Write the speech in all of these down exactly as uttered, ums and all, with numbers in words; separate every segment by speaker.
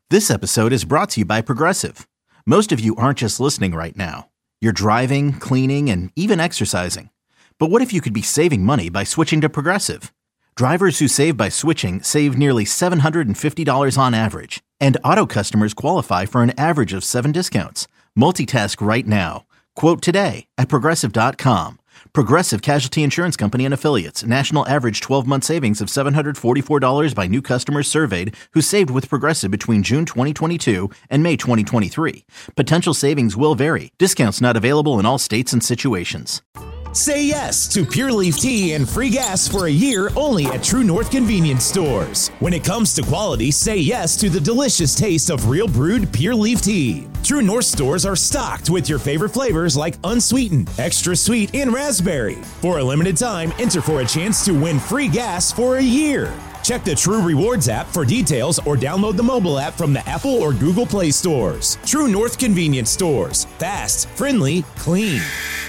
Speaker 1: This episode is brought to you by Progressive. Most of you aren't just listening right now. You're driving, cleaning, and even exercising. But what if you could be saving money by switching to Progressive? Drivers who save by switching save nearly seven hundred fifty dollars on average. And auto customers qualify for an average of seven discounts. Multitask right now. Quote today at Progressive dot com. Progressive Casualty Insurance Company and Affiliates. National average twelve-month savings of seven hundred forty-four dollars by new customers surveyed who saved with Progressive between June twenty twenty-two and May twenty twenty-three. Potential savings will vary. Discounts not available in all states and situations.
Speaker 2: Say yes to Pure Leaf Tea and free gas for a year only at True North Convenience Stores. When it comes to quality, say yes to the delicious taste of real brewed Pure Leaf Tea. True North stores are stocked with your favorite flavors like unsweetened, extra sweet, and raspberry. For a limited time, enter for a chance to win free gas for a year. Check the True Rewards app for details or download the mobile app from the Apple or Google Play stores. True North Convenience Stores. Fast, friendly, clean.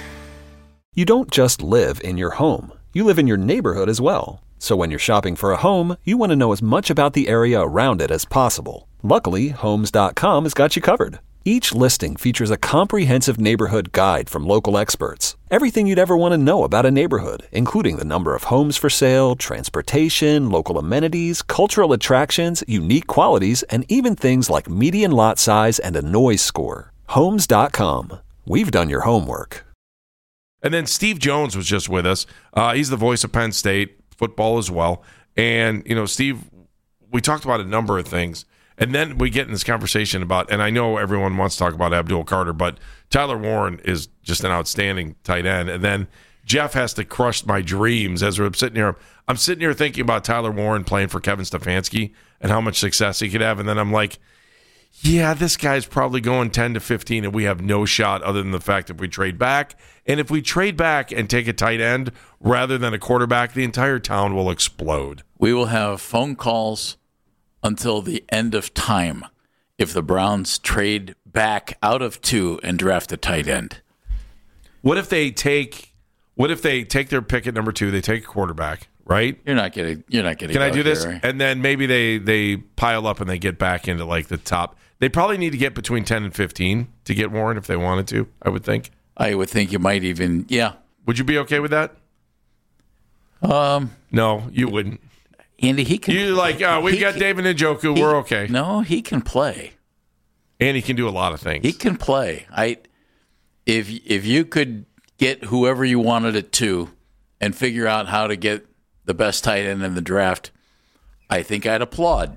Speaker 3: You don't just live in your home. You live in your neighborhood as well. So when you're shopping for a home, you want to know as much about the area around it as possible. Luckily, Homes dot com has got you covered. Each listing features a comprehensive neighborhood guide from local experts. Everything you'd ever want to know about a neighborhood, including the number of homes for sale, transportation, local amenities, cultural attractions, unique qualities, and even things like median lot size and a noise score. Homes dot com. We've done your homework.
Speaker 4: And then Steve Jones was just with us. Uh, he's the voice of Penn State football as well. And, you know, Steve, we talked about a number of things. And then we get in this conversation about, and I know everyone wants to talk about Abdul Carter, but Tyler Warren is just an outstanding tight end. And then Jeff has to crush my dreams as we're sitting here. I'm sitting here thinking about Tyler Warren playing for Kevin Stefanski and how much success he could have. And then I'm like, yeah, this guy's probably going ten to fifteen, and we have no shot other than the fact that we trade back. And if we trade back and take a tight end rather than a quarterback, the entire town will explode.
Speaker 5: We will have phone calls until the end of time if the Browns trade back out of two and draft a tight end.
Speaker 4: What if they take what if they take their pick at number two, they take a quarterback, right?
Speaker 5: You're not getting you're not getting
Speaker 4: Can I do this?
Speaker 5: Here, right?
Speaker 4: And then maybe they they pile up and they get back into like the top. They probably need to get between ten and fifteen to get Warren if they wanted to, I would think.
Speaker 5: I would think you might even, yeah.
Speaker 4: Would you be okay with that?
Speaker 5: Um,
Speaker 4: no, you wouldn't.
Speaker 5: Andy, he can.
Speaker 4: You like, uh, we've got can, David Njoku.
Speaker 5: He,
Speaker 4: we're okay.
Speaker 5: No, he can play.
Speaker 4: And he can do a lot of things.
Speaker 5: He can play. I, if if you could get whoever you wanted it to and figure out how to get the best tight end in the draft, I think I'd applaud.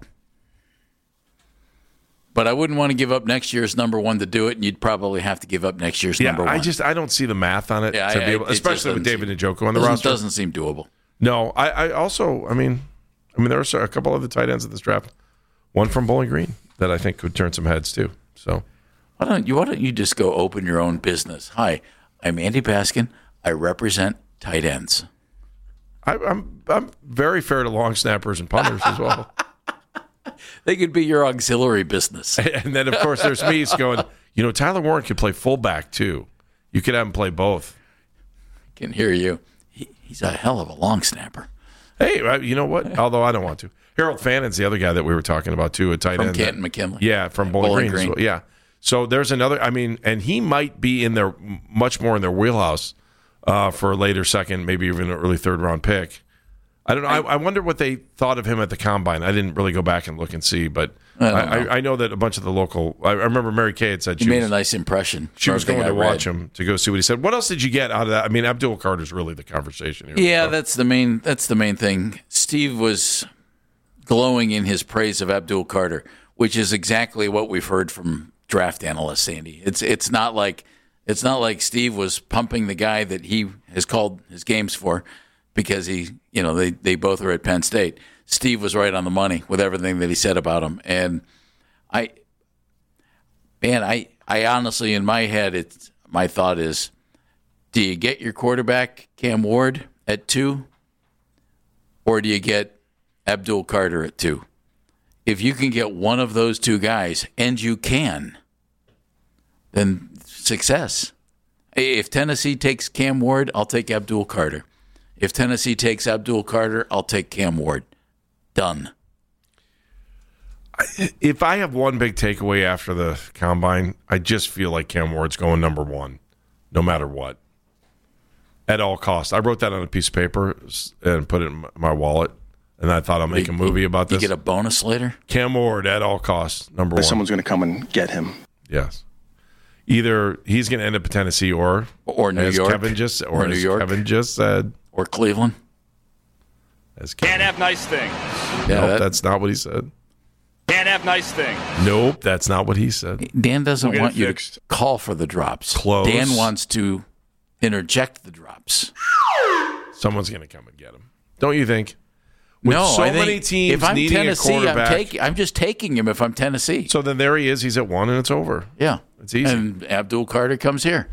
Speaker 5: But I wouldn't want to give up next year's number one to do it, and you'd probably have to give up next year's
Speaker 4: yeah,
Speaker 5: number one.
Speaker 4: I just I don't see the math on it,
Speaker 5: yeah,
Speaker 4: to
Speaker 5: I,
Speaker 4: be able,
Speaker 5: it
Speaker 4: especially with David
Speaker 5: seem,
Speaker 4: Njoku on the
Speaker 5: doesn't,
Speaker 4: roster.
Speaker 5: Doesn't seem doable.
Speaker 4: No, I, I also, I mean, I mean, there are a couple of the tight ends at this draft. One from Bowling Green that I think could turn some heads too. So
Speaker 5: why don't you? Why don't you just go open your own business? Hi, I'm Andy Baskin. I represent tight ends.
Speaker 4: I, I'm I'm very fair to long snappers and punters as well.
Speaker 5: They could be your auxiliary business.
Speaker 4: And then, of course, there's me going, you know, Tyler Warren could play fullback, too. You could have him play both.
Speaker 5: I can hear you. He, he's a hell of a long snapper.
Speaker 4: Hey, you know what? Although I don't want to. Harold Fannon's the other guy that we were talking about, too, a tight
Speaker 5: from
Speaker 4: end.
Speaker 5: From Canton McKinley.
Speaker 4: Yeah, from Bowling, Bowling Green. Green. Well. Yeah. So there's another, I mean, and he might be in their, much more in their wheelhouse uh, for a later second, maybe even an early third round pick. I don't know. I, I wonder what they thought of him at the combine. I didn't really go back and look and see, but I, I, I, I know that a bunch of the local. I remember Mary Kay had said
Speaker 5: he
Speaker 4: she
Speaker 5: made
Speaker 4: was,
Speaker 5: a nice impression.
Speaker 4: She was going
Speaker 5: I
Speaker 4: to
Speaker 5: read.
Speaker 4: watch him to go see what he said. What else did you get out of that? I mean, Abdul Carter's really the conversation here.
Speaker 5: Yeah,
Speaker 4: so.
Speaker 5: that's the main. That's the main thing. Steve was glowing in his praise of Abdul Carter, which is exactly what we've heard from draft analysts. Andy, it's it's not like it's not like Steve was pumping the guy that he has called his games for. Because he, you know, they, they both are at Penn State. Steve was right on the money with everything that he said about him. And I, man, I, I honestly, in my head, it's my thought is, do you get your quarterback, Cam Ward, at two? Or do you get Abdul Carter at two? If you can get one of those two guys, and you can, then success. If Tennessee takes Cam Ward, I'll take Abdul Carter. If Tennessee takes Abdul Carter, I'll take Cam Ward. Done.
Speaker 4: If I have one big takeaway after the combine, I just feel like Cam Ward's going number one, no matter what, at all costs. I wrote that on a piece of paper and put it in my wallet, and I thought I'll make a movie about this.
Speaker 5: You get a bonus later?
Speaker 4: Cam Ward at all costs, number one.
Speaker 6: Someone's going to come and get him.
Speaker 4: Yes. Either he's going to end up in Tennessee or
Speaker 5: or New
Speaker 4: as
Speaker 5: York,
Speaker 4: Kevin just or,
Speaker 5: or New
Speaker 4: as
Speaker 5: York,
Speaker 4: Kevin just said,
Speaker 5: or Cleveland.
Speaker 4: As Kevin.
Speaker 7: Can't have nice things.
Speaker 5: Yeah,
Speaker 4: nope,
Speaker 5: that,
Speaker 4: that's not what he said.
Speaker 7: Can't have nice things.
Speaker 4: Nope, that's not what he said.
Speaker 5: Dan doesn't
Speaker 7: We'll
Speaker 5: want you
Speaker 7: fixed.
Speaker 5: to call for the drops.
Speaker 4: Close.
Speaker 5: Dan wants to interject the drops.
Speaker 4: Someone's going to come and get him. Don't you think? With
Speaker 5: no,
Speaker 4: so
Speaker 5: I think
Speaker 4: many teams
Speaker 5: if I'm
Speaker 4: needing
Speaker 5: Tennessee,
Speaker 4: a quarterback.
Speaker 5: I'm, take, I'm just taking him if I'm Tennessee.
Speaker 4: So then there he is. He's at one, and it's over.
Speaker 5: Yeah.
Speaker 4: It's easy.
Speaker 5: And Abdul Carter comes here.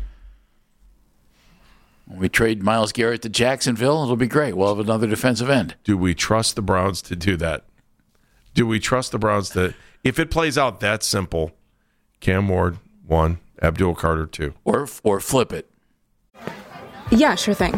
Speaker 5: When we trade Myles Garrett to Jacksonville, it'll be great. We'll have another defensive end.
Speaker 4: Do we trust the Browns to do that? Do we trust the Browns to, if it plays out that simple, Cam Ward, one, Abdul Carter, two.
Speaker 5: Or, or flip it.
Speaker 8: Yeah, sure thing.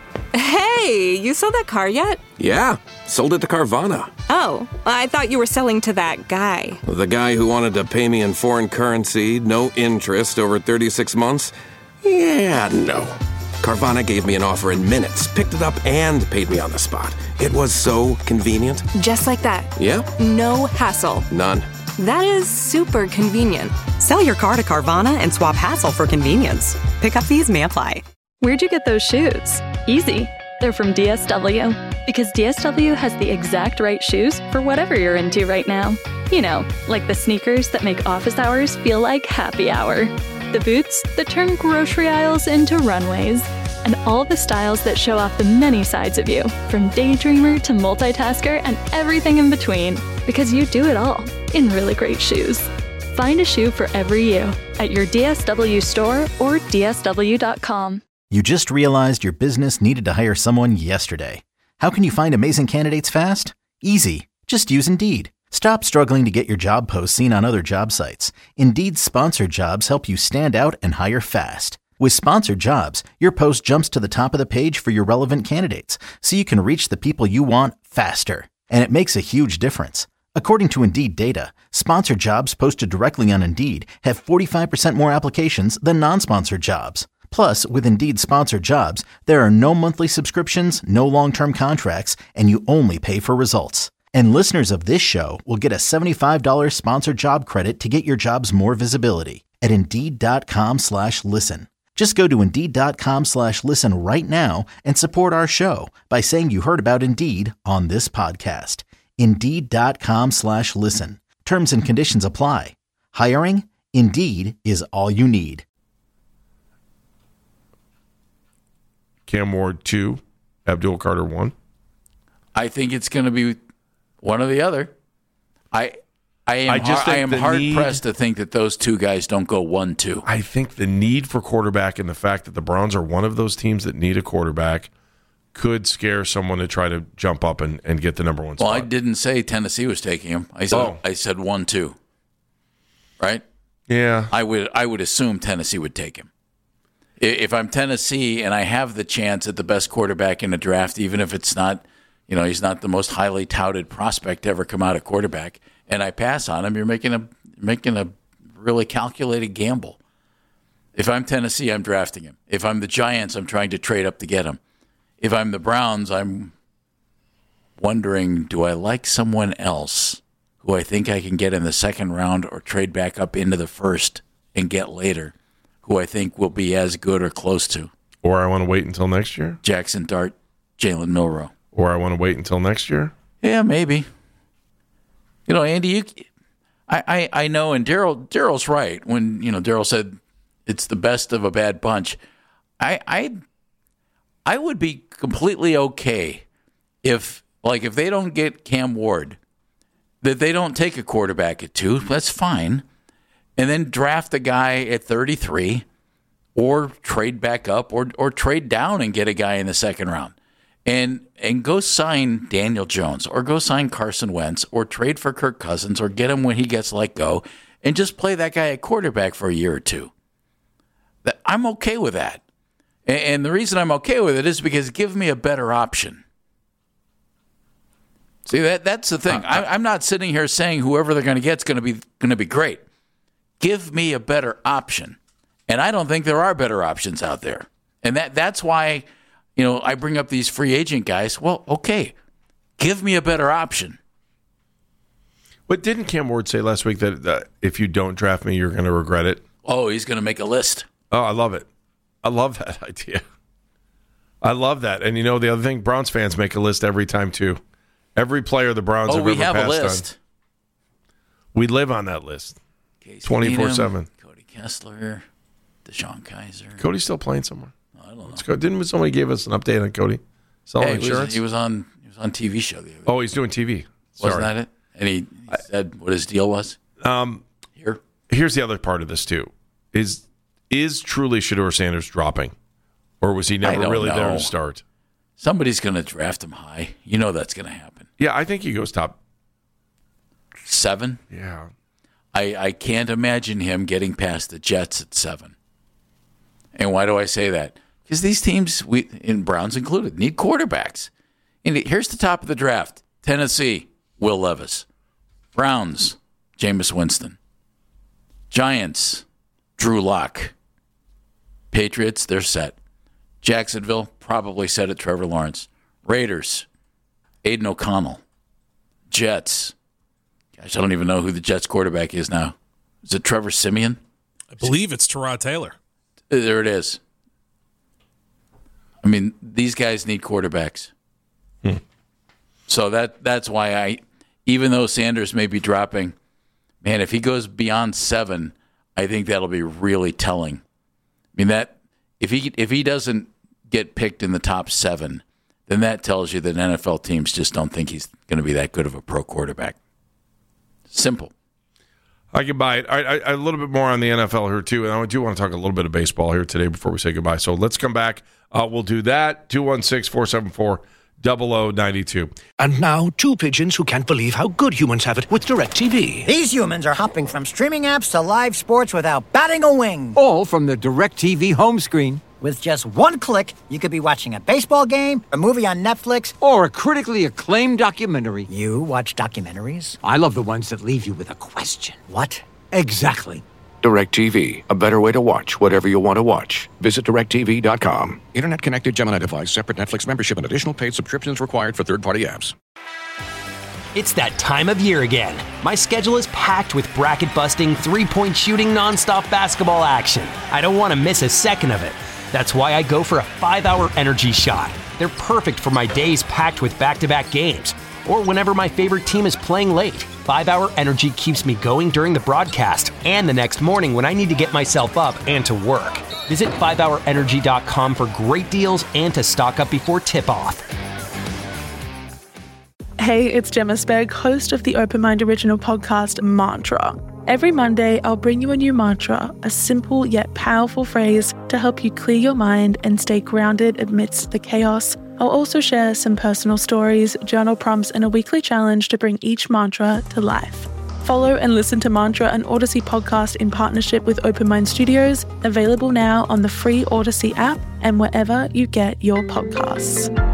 Speaker 9: Hey, you sold that car yet?
Speaker 10: Yeah, sold it to Carvana.
Speaker 9: Oh, I thought you were selling to that guy.
Speaker 10: The guy who wanted to pay me in foreign currency, no interest, over thirty-six months? Yeah, no. Carvana gave me an offer in minutes, picked it up, and paid me on the spot. It was so convenient.
Speaker 9: Just like that.
Speaker 10: Yep.
Speaker 9: No hassle.
Speaker 10: None.
Speaker 9: That is super convenient.
Speaker 11: Sell your car to Carvana and swap hassle for convenience. Pickup fees may apply.
Speaker 12: Where'd you get those shoes? Easy. They're from D S W. Because D S W has the exact right shoes for whatever you're into right now. You know, like the sneakers that make office hours feel like happy hour. The boots that turn grocery aisles into runways. And all the styles that show off the many sides of you, from daydreamer to multitasker and everything in between. Because you do it all in really great shoes. Find a shoe for every you at your D S W store or D S W dot com.
Speaker 1: You just realized your business needed to hire someone yesterday. How can you find amazing candidates fast? Easy. Just use Indeed. Stop struggling to get your job posts seen on other job sites. Indeed's sponsored jobs help you stand out and hire fast. With sponsored jobs, your post jumps to the top of the page for your relevant candidates, so you can reach the people you want faster. And it makes a huge difference. According to Indeed data, sponsored jobs posted directly on Indeed have forty-five percent more applications than non-sponsored jobs. Plus, with Indeed sponsored jobs, there are no monthly subscriptions, no long-term contracts, and you only pay for results. And listeners of this show will get a seventy-five dollars sponsored job credit to get your jobs more visibility at Indeed.com slash listen. Just go to Indeed.com slash listen right now and support our show by saying you heard about Indeed on this podcast. Indeed.com slash listen. Terms and conditions apply. Hiring? Indeed is all you need.
Speaker 4: Cam Ward, two, Abdul Carter, one.
Speaker 5: I think it's going to be one or the other. I I am,
Speaker 4: I just
Speaker 5: har- I
Speaker 4: think
Speaker 5: am
Speaker 4: the
Speaker 5: hard
Speaker 4: need-
Speaker 5: pressed to think that those two guys don't go one two.
Speaker 4: I think the need for quarterback and the fact that the Browns are one of those teams that need a quarterback could scare someone to try to jump up and, and get the number one
Speaker 5: Well,
Speaker 4: spot.
Speaker 5: I didn't say Tennessee was taking him. I said
Speaker 4: Oh.
Speaker 5: I said one two. Right?
Speaker 4: Yeah.
Speaker 5: I would I would assume Tennessee would take him. I- If I'm Tennessee and I have the chance at the best quarterback in the draft, even if it's not, you know, he's not the most highly touted prospect to ever come out of quarterback, and I pass on him, you're making a making a really calculated gamble. If I'm Tennessee, I'm drafting him. If I'm the Giants, I'm trying to trade up to get him. If I'm the Browns, I'm wondering, do I like someone else who I think I can get in the second round or trade back up into the first and get later, who I think will be as good or close to?
Speaker 4: Or I want to wait until next year?
Speaker 5: Jackson Dart, Jalen Milroe.
Speaker 4: Or I want to wait until next year?
Speaker 5: Yeah, maybe. You know, Andy, you, I, I, I know, and Daryl, Daryl's right when you know Daryl said it's the best of a bad bunch. I, I, I would be completely okay if, like, if they don't get Cam Ward, that they don't take a quarterback at two. That's fine, and then draft a guy at thirty-three, or trade back up, or or trade down and get a guy in the second round. And and go sign Daniel Jones or go sign Carson Wentz or trade for Kirk Cousins or get him when he gets let go and just play that guy at quarterback for a year or two. That, I'm okay with that. And, and the reason I'm okay with it is because give me a better option. See, that that's the thing. I, I'm not sitting here saying whoever they're going to get is going to be going to be great. Give me a better option, and I don't think there are better options out there. And that that's why, you know, I bring up these free agent guys. Well, okay, give me a better option.
Speaker 4: But didn't Cam Ward say last week that uh, if you don't draft me, you're going to regret it?
Speaker 5: Oh, he's going to make a list.
Speaker 4: Oh, I love it. I love that idea. I love that. And you know, the other thing, Browns fans make a list every time, too. Every player the Browns
Speaker 5: oh,
Speaker 4: have
Speaker 5: we
Speaker 4: ever
Speaker 5: have
Speaker 4: passed
Speaker 5: a list.
Speaker 4: on. We live on that list. twenty-four seven.
Speaker 5: Cody Kessler, Deshaun Kaiser.
Speaker 4: Cody's still playing somewhere.
Speaker 5: I don't know.
Speaker 4: Let's go. Didn't somebody give us an update on Cody? Selling
Speaker 5: yeah, he
Speaker 4: insurance?
Speaker 5: Was, he was on he was on T V show the other day.
Speaker 4: Oh, he's doing T V. Sorry.
Speaker 5: Wasn't that it? And he, he said what his deal was?
Speaker 4: Um,
Speaker 5: Here.
Speaker 4: Here's the other part of this, too. Is is truly Shedeur Sanders dropping? Or was he never really
Speaker 5: know.
Speaker 4: there to start?
Speaker 5: Somebody's going to draft him high. You know that's going to happen.
Speaker 4: Yeah, I think he goes top
Speaker 5: seven.
Speaker 4: Yeah.
Speaker 5: I, I can't imagine him getting past the Jets at seven. And why do I say that? Because these teams, we, and Browns included, need quarterbacks. And here's the top of the draft. Tennessee, Will Levis. Browns, Jameis Winston. Giants, Drew Lock. Patriots, they're set. Jacksonville, probably set at Trevor Lawrence. Raiders, Aiden O'Connell. Jets. Gosh, I don't even know who the Jets quarterback is now. Is it Trevor Siemian?
Speaker 6: I believe it's Tyrod Taylor.
Speaker 5: There it is. I mean, these guys need quarterbacks.
Speaker 4: Hmm.
Speaker 5: So that that's why I, even though Sanders may be dropping, man, if he goes beyond seven, I think that'll be really telling. I mean, that if he if he doesn't get picked in the top seven, then that tells you that N F L teams just don't think he's going to be that good of a pro quarterback. Simple.
Speaker 4: I can buy it. I, I, a little bit more on the N F L here, too. And I do want to talk a little bit of baseball here today before we say goodbye. So let's come back. Uh, we'll do that. two one six, four seven four, zero zero nine two.
Speaker 13: And now, two pigeons who can't believe how good humans have it with DirecTV.
Speaker 14: These humans are hopping from streaming apps to live sports without batting a wing.
Speaker 15: All from the DirecTV home screen.
Speaker 14: With just one click, you could be watching a baseball game, a movie on Netflix,
Speaker 15: or a critically acclaimed documentary.
Speaker 14: You watch documentaries?
Speaker 15: I love the ones that leave you with a question.
Speaker 14: What?
Speaker 15: Exactly.
Speaker 13: DirecTV, a better way to watch whatever you want to watch. Visit direct T V dot com. Internet connected Gemini device, separate Netflix membership, and additional paid subscriptions required for third-party apps.
Speaker 16: It's that time of year again. My schedule is packed with bracket-busting, three-point shooting, nonstop basketball action. I don't want to miss a second of it. That's why I go for a five-hour energy shot. They're perfect for my days packed with back-to-back games, or whenever my favorite team is playing late. five-hour energy keeps me going during the broadcast and the next morning when I need to get myself up and to work. Visit five hour energy dot com for great deals and to stock up before tip-off.
Speaker 17: Hey, it's Gemma Spegg, host of the Open Mind original podcast, Mantra. Every Monday, I'll bring you a new mantra, a simple yet powerful phrase to help you clear your mind and stay grounded amidst the chaos. I'll also share some personal stories, journal prompts, and a weekly challenge to bring each mantra to life. Follow and listen to Mantra, an Odyssey podcast in partnership with Open Mind Studios, available now on the free Odyssey app and wherever you get your podcasts.